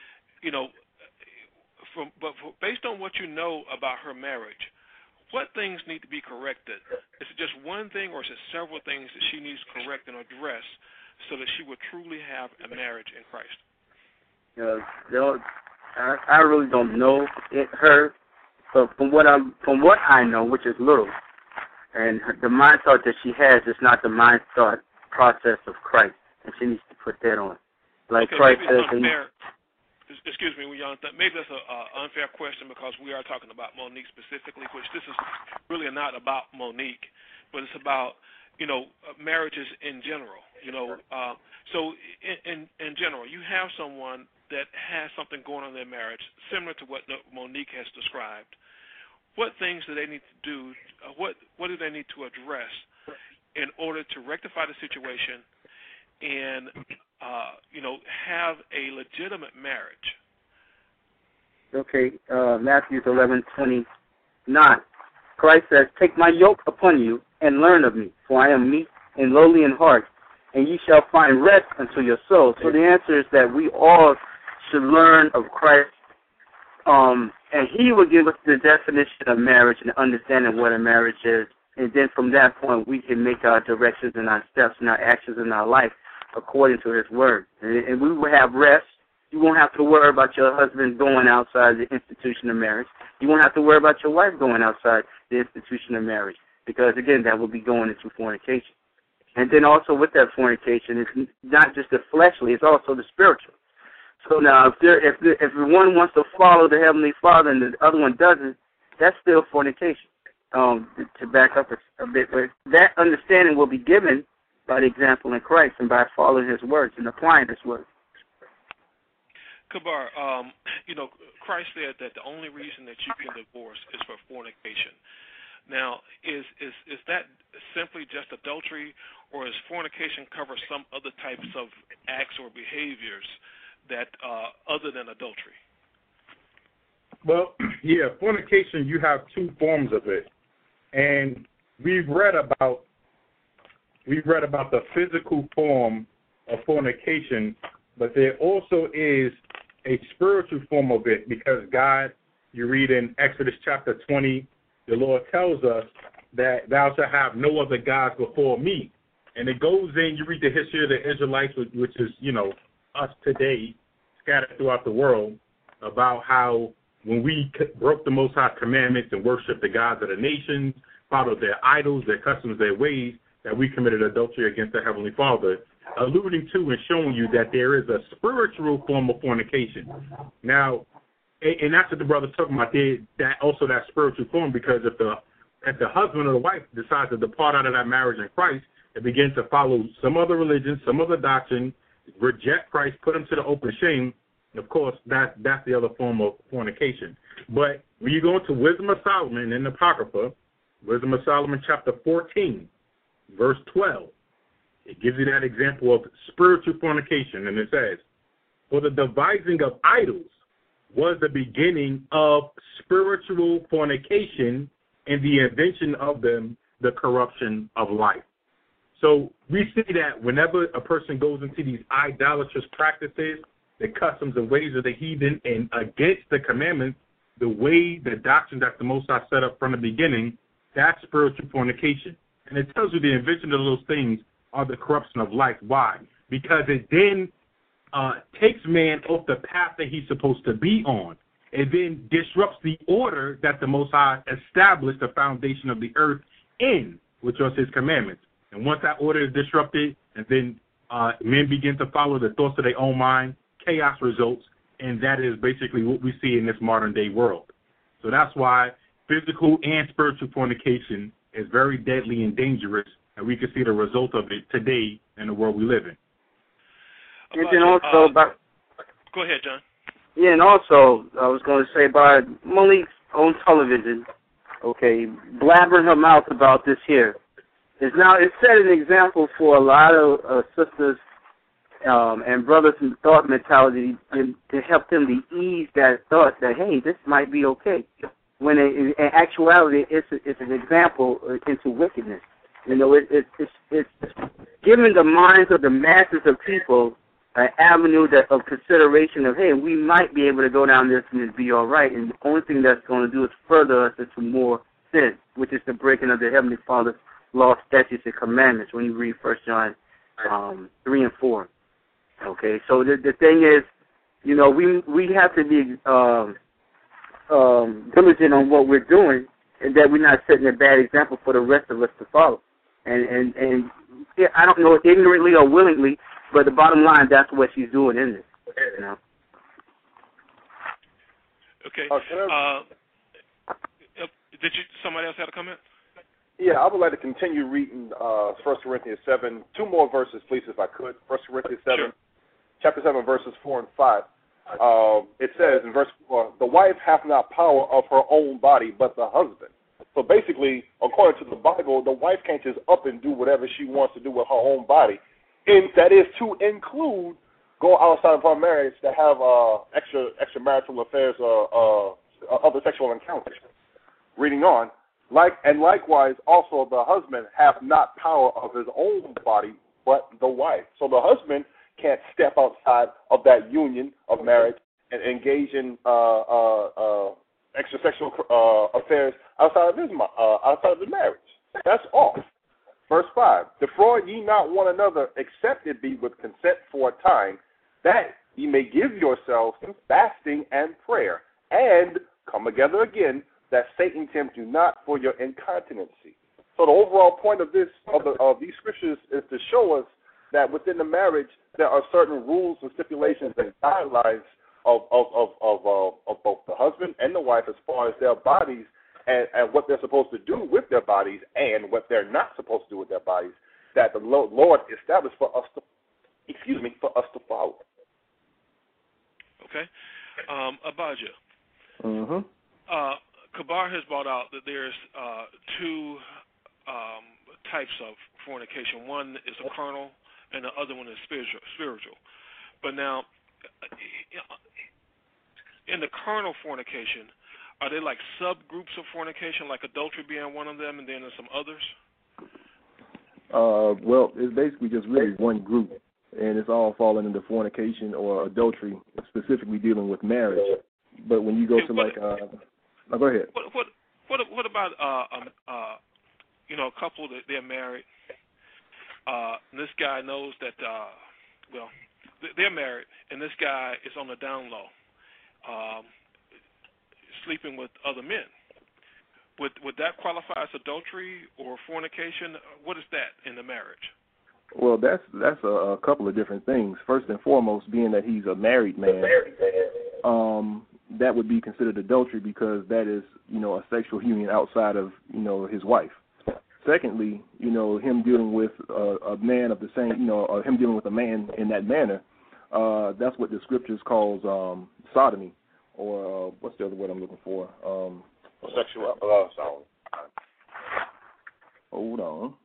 based on what you know about her marriage, what things need to be corrected? Is it just one thing, or is it several things that she needs to correct and address so that she would truly have a marriage in Christ? I really don't know her, but from what I know, which is little, and the mind thought that she has is not the mind thought process of Christ, and she needs to put that on. Like Christ says. Excuse me, Jonathan. Maybe that's an unfair question because we are talking about Monique specifically, which this is really not about Monique, but it's about marriages in general. So in general, you have someone that has something going on in their marriage similar to what Monique has described. What things do they need to do? What do they need to address in order to rectify the situation and have a legitimate marriage? Okay, Matthew 11:29. Christ says, "Take my yoke upon you and learn of me, for I am meek and lowly in heart, and ye shall find rest unto your souls." So the answer is that we all should learn of Christ, and he will give us the definition of marriage and understanding what a marriage is. And then from that point, we can make our directions and our steps and our actions in our life according to his word. And we will have rest. You won't have to worry about your husband going outside the institution of marriage. You won't have to worry about your wife going outside the institution of marriage, because, again, that will be going into fornication. And then also with that fornication, it's not just the fleshly, it's also the spiritual. So now if one wants to follow the Heavenly Father and the other one doesn't, that's still fornication. To back up a bit, but that understanding will be given by the example in Christ and by following his words and applying his words. Kabar, Christ said that the only reason that you can divorce is for fornication. Now, is that simply just adultery, or does fornication cover some other types of acts or behaviors that other than adultery? Well, yeah, fornication, you have two forms of it. And we've read about the physical form of fornication, but there also is a spiritual form of it, because God, you read in Exodus chapter 20, the Lord tells us that thou shalt have no other gods before me. And it goes in, you read the history of the Israelites, which is, us today, scattered throughout the world, about how when we broke the Most High commandments and worshiped the gods of the nations, followed their idols, their customs, their ways, that we committed adultery against the Heavenly Father, alluding to and showing you that there is a spiritual form of fornication. Now, and that's what the brother's talking about there, that spiritual form, because if the husband or the wife decides to depart out of that marriage in Christ and begin to follow some other religion, some other doctrine, reject Christ, put him to the open shame, of course, that's the other form of fornication. But when you go into Wisdom of Solomon in the Apocrypha, Wisdom of Solomon chapter 14, verse 12, it gives you that example of spiritual fornication, and it says, "For the devising of idols was the beginning of spiritual fornication, and the invention of them, the corruption of life." So we see that whenever a person goes into these idolatrous practices, the customs and ways of the heathen, and against the commandments, the way, the doctrine that the Most High set up from the beginning, that's spiritual fornication. And it tells you the invention of those things are the corruption of life. Why? Because it then takes man off the path that he's supposed to be on. It then disrupts the order that the Most High established the foundation of the earth in, which was his commandments. And once that order is disrupted, and then men begin to follow the thoughts of their own mind, chaos results, and that is basically what we see in this modern-day world. So that's why physical and spiritual fornication is very deadly and dangerous, and we can see the result of it today in the world we live in. And then also go ahead, John. Yeah, and also I was going to say by Monique's on television, okay, blabbering her mouth about this here. It's set an example for a lot of sisters and brothers in thought mentality to help them to ease that thought that, hey, this might be okay. When in actuality, it's an example into wickedness. You know, it's giving the minds of the masses of people an avenue of consideration of, hey, we might be able to go down this and it'd be all right. And the only thing that's going to do is further us into more sin, which is the breaking of the Heavenly Father's law, statutes, and commandments when you read 1 John 3 and 4. Okay, so the thing is, you know, we have to be diligent on what we're doing, and that we're not setting a bad example for the rest of us to follow. And yeah, I don't know, ignorantly or willingly, but the bottom line, that's what she's doing in this. You know. Okay. Somebody else had a comment? Yeah, I would like to continue reading 1 Corinthians 7. Two more verses, please, if I could. 1 Corinthians 7, sure. Chapter 7, verses 4 and 5. It says in verse 4, the wife hath not power of her own body, but the husband. So basically, according to the Bible, the wife can't just up and do whatever she wants to do with her own body. And that is to include go outside of her marriage to have extramarital affairs or other sexual encounters. Reading on. Likewise, also the husband hath not power of his own body, but the wife. So the husband can't step outside of that union of marriage and engage in extrasexual affairs outside of the marriage. That's off. Verse 5, defraud ye not one another, except it be with consent for a time, that ye may give yourselves to fasting and prayer, and come together again, that Satan tempt you not for your incontinency. So the overall point of these scriptures is to show us that within the marriage there are certain rules and stipulations and guidelines of both the husband and the wife as far as their bodies and what they're supposed to do with their bodies and what they're not supposed to do with their bodies, that the Lord established for us to follow. Okay. Abijah. Mm-hmm. Kabar has brought out that there's two types of fornication. One is a carnal, and the other one is spiritual. But now, in the carnal fornication, are they like subgroups of fornication, like adultery being one of them, and then there's some others? Well, it's basically just really one group, and it's all falling into fornication or adultery, specifically dealing with marriage. But when you go to go ahead. What about a couple that they're married? And this guy knows that they're married, and this guy is on the down low, sleeping with other men. Would that qualify as adultery or fornication? What is that in the marriage? Well, that's a couple of different things. First and foremost, being that he's a married man, that would be considered adultery because that is, a sexual union outside of, his wife. Secondly, him dealing with a man of the same, him dealing with a man in that manner, that's what the scriptures calls sodomy, or what's the other word I'm looking for? Sexual assault. Hold on.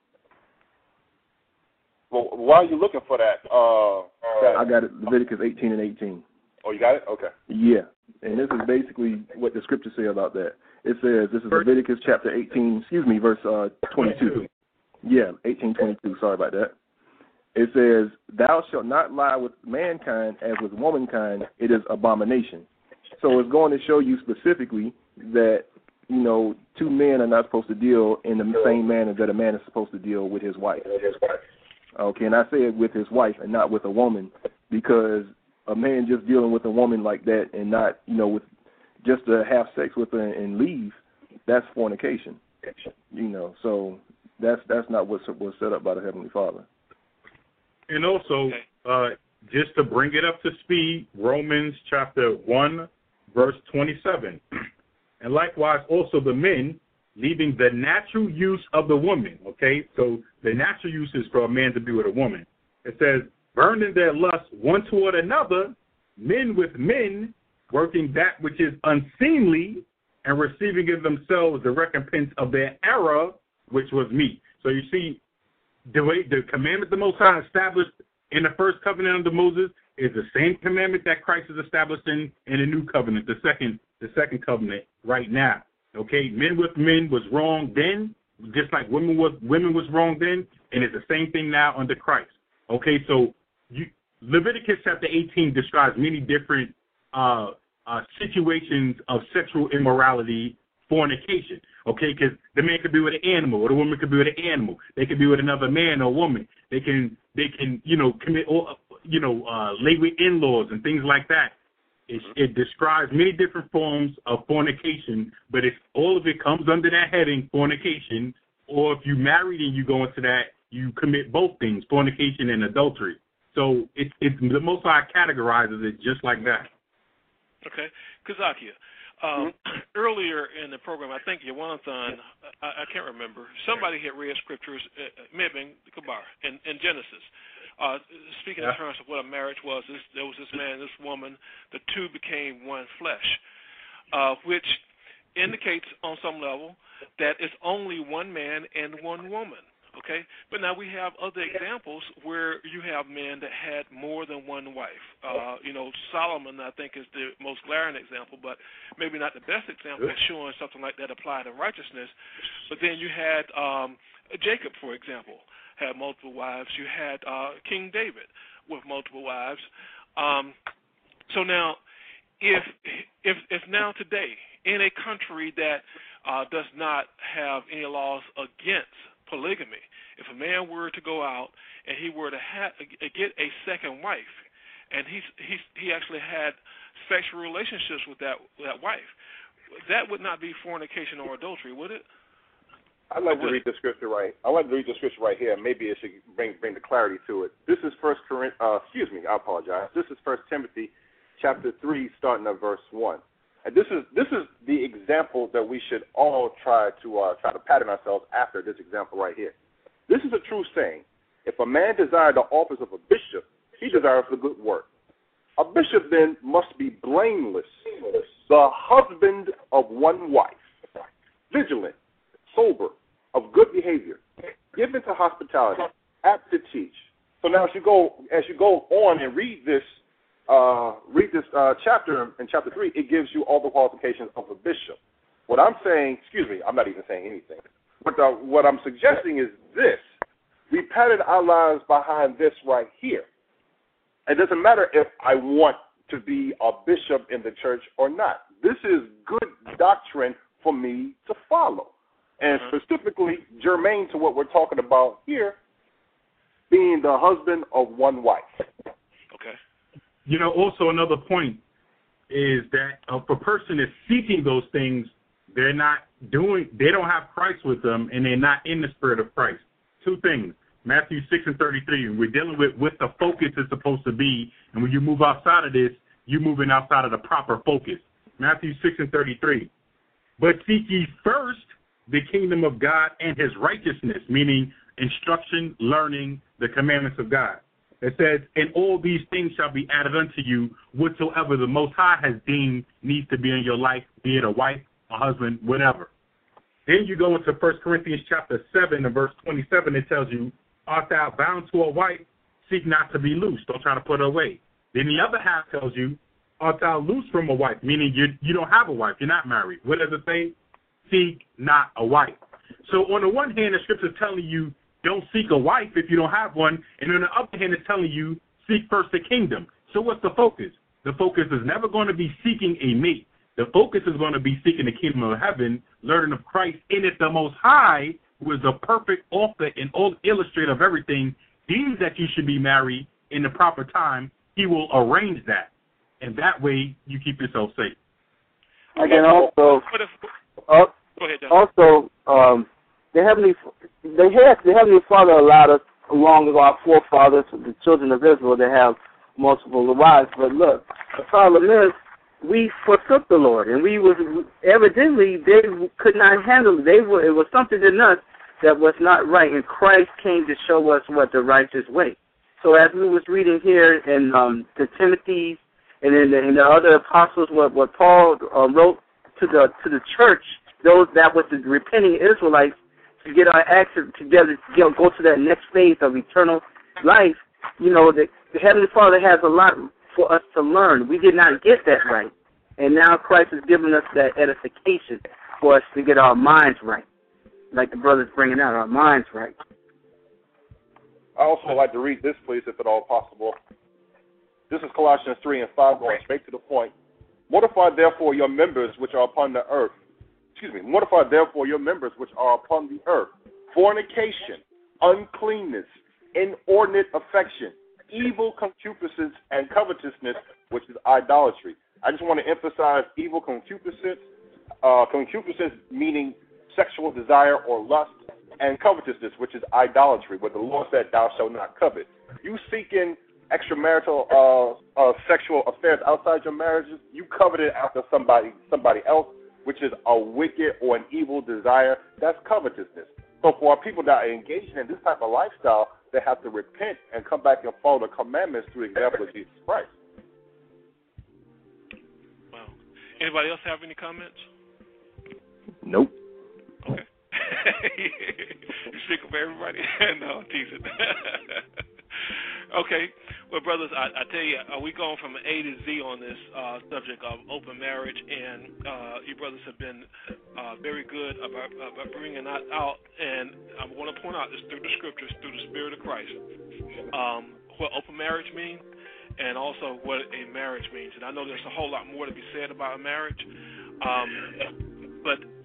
Well, why are you looking for that? I got it, Leviticus 18 and 18. Oh, you got it? Okay. Yeah, and this is basically what the scriptures say about that. It says, this is Leviticus chapter 18, verse 22. Yeah, 18:22, sorry about that. It says, thou shalt not lie with mankind as with womankind, it is abomination. So it's going to show you specifically that, two men are not supposed to deal in the same manner that a man is supposed to deal with his wife. Okay, and I say it with his wife and not with a woman because a man just dealing with a woman like that and not, with just to have sex with her and leave, that's fornication. So that's not what's set up by the Heavenly Father. And also, just to bring it up to speed, Romans chapter 1, verse 27. And likewise, also the men, leaving the natural use of the woman. Okay, so the natural use is for a man to be with a woman. It says, burning their lust one toward another, men with men, working that which is unseemly, and receiving in themselves the recompense of their error, which was meat. So you see, the commandment the Most High established in the first covenant under Moses is the same commandment that Christ is establishing in the new covenant, the second covenant right now. Okay, men with men was wrong then, just like women was wrong then, and it's the same thing now under Christ. Okay, so Leviticus chapter 18 describes many different situations of sexual immorality, fornication. Okay, because the man could be with an animal, or the woman could be with an animal. They could be with another man or woman. They can commit lay with in-laws and things like that. It describes many different forms of fornication, but all of it comes under that heading, fornication. Or if you married and you go into that, you commit both things, fornication and adultery. So it's the Most High categorizes it just like that. Okay, Kazakia. Earlier in the program, I think Yawanathan, I can't remember, somebody had read scriptures, maybe Kabar, in Genesis, speaking in terms of what a marriage was. There was this man and this woman, the two became one flesh, which indicates on some level that it's only one man and one woman. Okay, but now we have other examples where you have men that had more than one wife. Solomon, I think, is the most glaring example, but maybe not the best example of showing something like that applied in righteousness. But then you had Jacob, for example, had multiple wives. You had King David with multiple wives. So now, if now today in a country that does not have any laws against polygamy, if a man were to go out and he were to get a second wife, and he actually had sexual relationships with that wife, that would not be fornication or adultery, would it? I'd like to read the scripture right. I want to read the scripture right here. Maybe it should bring the clarity to it. This is I apologize. This is 1 Timothy chapter 3, starting at verse 1. And this is the example that we should all try to pattern ourselves after, this example right here. This is a true saying. If a man desire the office of a bishop, he desires the good work. A bishop then must be blameless, the husband of one wife, vigilant, sober, of good behavior, given to hospitality, apt to teach. So now as you go on and read this chapter in chapter 3, it gives you all the qualifications of a bishop. What I'm saying, I'm not even saying anything. What I'm suggesting is this. We pattern our lives behind this right here. It doesn't matter if I want to be a bishop in the church or not. This is good doctrine for me to follow. And specifically germane to what we're talking about here, being the husband of one wife. Okay. Also another point is that if a person is seeking those things, they don't have Christ with them, and they're not in the spirit of Christ. Two things. Matthew 6:33. We're dealing with what the focus is supposed to be, and when you move outside of this, you're moving outside of the proper focus. Matthew 6:33. But seek ye first the kingdom of God and his righteousness, meaning instruction, learning, the commandments of God. It says, and all these things shall be added unto you, whatsoever the Most High has deemed needs to be in your life, be it a wife, a husband, whatever. Then you go into 1 Corinthians chapter 7 and verse 27. It tells you, art thou bound to a wife, seek not to be loose. Don't try to put her away. Then the other half tells you, art thou loose from a wife, meaning you don't have a wife, you're not married. What does it say? Seek not a wife. So on the one hand, the scripture is telling you, don't seek a wife if you don't have one. And on the other hand, it's telling you, seek first the kingdom. So what's the focus? The focus is never going to be seeking a mate. The focus is going to be seeking the kingdom of heaven, learning of Christ, in it the Most High, who is the perfect author and illustrator of everything, deems that you should be married in the proper time. He will arrange that. And that way, you keep yourself safe. And then also, the Heavenly Father allowed us, along with our forefathers, the children of Israel, to have multiple wives. But look, the problem is, we forsook the Lord, and evidently they could not handle it. It was something in us that was not right, and Christ came to show us what the righteous way. So as we was reading here in the Timothy and in the other apostles, what Paul wrote to the church, those that was the repenting Israelites, to get our action together, to go to that next phase of eternal life. The Heavenly Father has a lot for us to learn. We did not get that right. And now Christ has given us that edification for us to get our minds right. Like the brother's bringing out, our minds right. I also like to read this, please, if at all possible. This is Colossians 3:5, going straight to the point. Mortify therefore your members which are upon the earth. Mortify therefore your members which are upon the earth. Fornication, uncleanness, inordinate affection, evil concupiscence, and covetousness, which is idolatry. I just want to emphasize evil concupiscence, concupiscence meaning sexual desire or lust, and covetousness, which is idolatry, where the Lord said, thou shalt not covet. You seeking extramarital sexual affairs outside your marriages, you coveted after somebody else, which is a wicked or an evil desire. That's covetousness. So for our people that are engaged in this type of lifestyle, they have to repent and come back and follow the commandments through the example of Jesus Christ. Wow. Anybody else have any comments? Nope. Okay. You speaking for everybody? No, I'm teasing. Okay. Well, brothers, I tell you, we going from A to Z on this subject of open marriage, and you brothers have been very good about bringing that out. And I want to point out this through the scriptures, through the Spirit of Christ, what open marriage means, and also what a marriage means. And I know there's a whole lot more to be said about a marriage, but